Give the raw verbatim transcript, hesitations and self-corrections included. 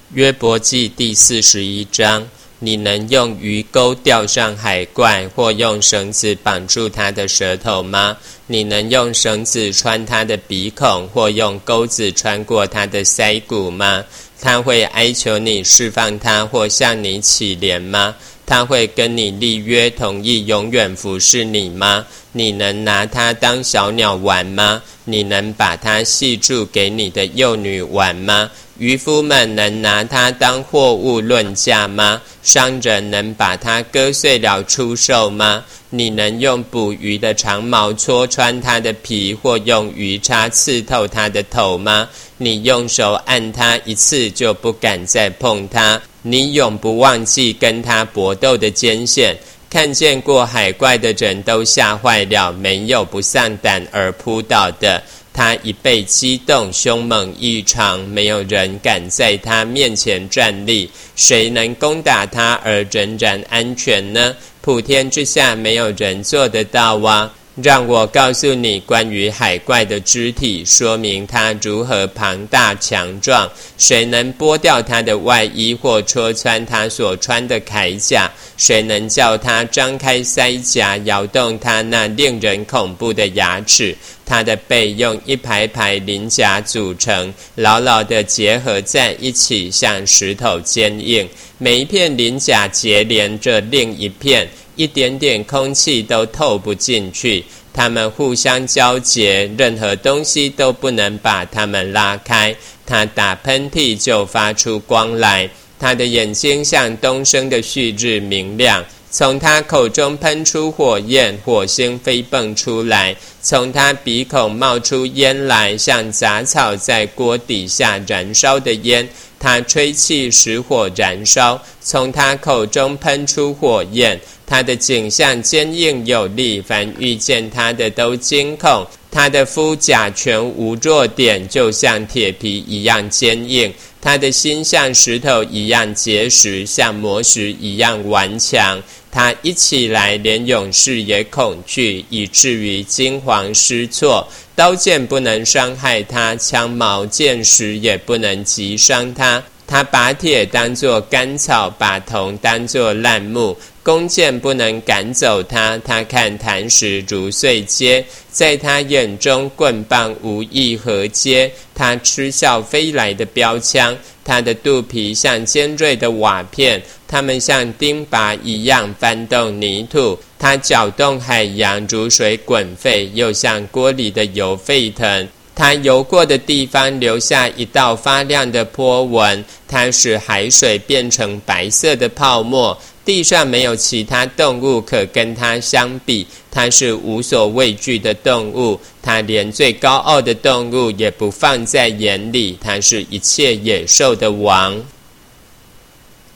约伯记第四十一章，你能用鱼钩钓上海怪，或用绳子绑住它的舌头吗？你能用绳子穿它的鼻孔，或用钩子穿过它的腮骨吗？他会哀求你释放他，或向你乞怜吗？他会跟你立约，同意永远服侍你吗？你能拿他当小鸟玩吗？你能把他系住给你的幼女玩吗？渔夫们能拿它当货物论价吗？商人能把它割碎了出售吗？你能用捕鱼的长矛戳穿它的皮，或用鱼叉刺透它的头吗？你用手按它一次，就不敢再碰它。你永不忘记跟它搏斗的艰险。看见过海怪的人都吓坏了，没有不丧胆而扑倒的。他一被激动，凶猛异常，没有人敢在他面前站立。谁能攻打他而仍然安全呢？普天之下没有人做得到啊！让我告诉你关于海怪的肢体，说明它如何庞大强壮。谁能剥掉它的外衣，或戳穿它所穿的铠甲？谁能叫它张开腮颊，摇动它那令人恐怖的牙齿？它的背用一排排鳞甲组成，牢牢地结合在一起，像石头坚硬。每一片鳞甲结连着另一片，一点点空气都透不进去，它们互相交结，任何东西都不能把它们拉开。它打喷嚏就发出光来，它的眼睛像东升的旭日明亮。从他口中喷出火焰，火星飞蹦出来，从他鼻孔冒出烟来，像杂草在锅底下燃烧的烟。他吹气使火燃烧，从他口中喷出火焰。他的颈项坚硬有力，凡遇见他的都惊恐。他的肤甲全无弱点，就像铁皮一样坚硬。他的心像石头一样结实，像磨石一样顽强。他一起来，连勇士也恐惧，以至于惊惶失措。刀剑不能伤害他，枪矛剑石也不能击伤他。他把铁当作干草，把铜当作烂木，弓箭不能赶走他。他看磐石如碎秸，在他眼中棍棒无益何嗟。他嗤笑飞来的标枪，他的肚皮像尖锐的瓦片，它们像钉耙一样翻动泥土。他搅动海洋，如水滚沸，又像锅里的油沸腾。他游过的地方留下一道发亮的波纹，它使海水变成白色的泡沫。地上没有其他动物可跟它相比，它是无所畏惧的动物，它连最高傲的动物也不放在眼里，它是一切野兽的王。